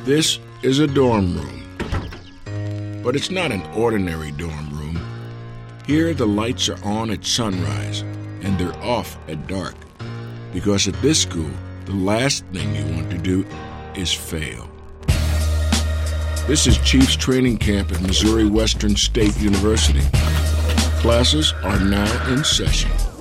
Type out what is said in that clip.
This is a dorm room, but it's not an ordinary dorm room. Here the lights are on at sunrise and they're off at dark, because at this school, the last thing you want to do is fail. This is Chiefs Training Camp at Missouri Western State University. Classes are now in session.